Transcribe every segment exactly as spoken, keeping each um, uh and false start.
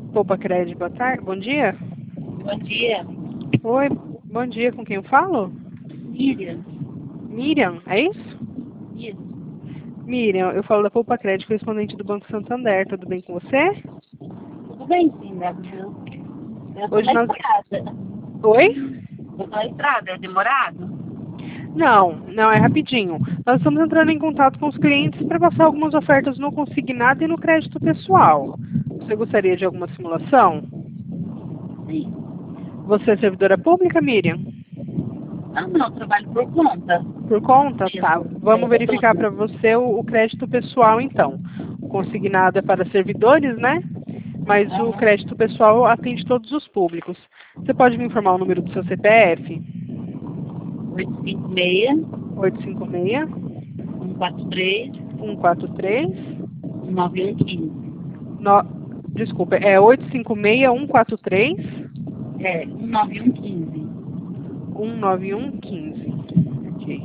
Poupa Crédito, boa tarde. Bom dia. Bom dia. Oi, bom dia. Com quem eu falo? Miriam. Miriam, é isso? Isso. Miriam, eu falo da Poupa Crédito, correspondente do Banco Santander. Tudo bem com você? Tudo bem, sim, né? Eu eu tô Hoje na nós... estrada. Oi? Eu tô na estrada, é demorado? Não, não, é rapidinho. Nós estamos entrando em contato com os clientes para passar algumas ofertas no consignado e no crédito pessoal. Você gostaria de alguma simulação? Sim. Você é servidora pública, Miriam? Ah, não, trabalho por conta. Por conta? Mesmo. Tá. Vamos É, verificar toda. para você o, o crédito pessoal, então. O consignado é para servidores, né? Mas o Aham. crédito pessoal atende todos os públicos. Você pode me informar o número do seu C P F? oito cinco seis, oito cinco seis, um quatro três, um quatro três, nove um cinco. no... Desculpa, é oito cinco seis, um quatro três, É, um nove um cinco. um nove um um cinco. Ok.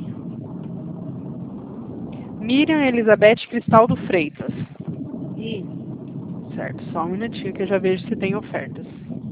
Miriam Elizabeth Cristaldo Freitas. Isso. Certo, só um minutinho que eu já vejo se tem ofertas.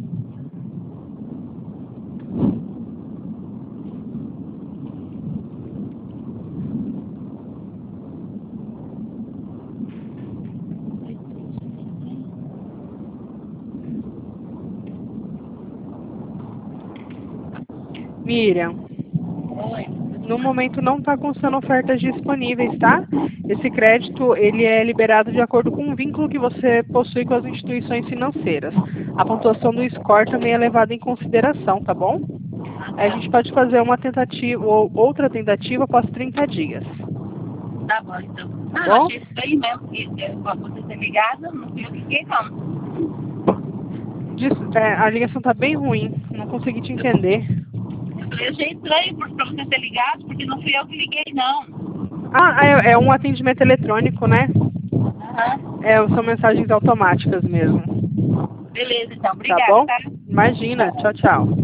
Miriam, Oi. no momento não está constando ofertas disponíveis, tá? Esse crédito, ele é liberado de acordo com o vínculo que você possui com as instituições financeiras. A pontuação do score também é levada em consideração, tá bom? Ah, A tá. gente pode fazer uma tentativa ou outra tentativa após trinta dias, Tá bom, então. tá Ah, eu bom? achei estranho mesmo que é, pra você ter ligado, eu não fui eu que liguei, não. Des- é, a ligação está bem ruim, não consegui te entender. Eu falei, achei estranho por- pra você ter ligado, porque não fui eu que liguei, não. Ah, é, é um atendimento eletrônico, né? Aham. É, são mensagens automáticas mesmo. Beleza, então. Tá Obrigada, bom? tá? Imagina. Tchau, tchau.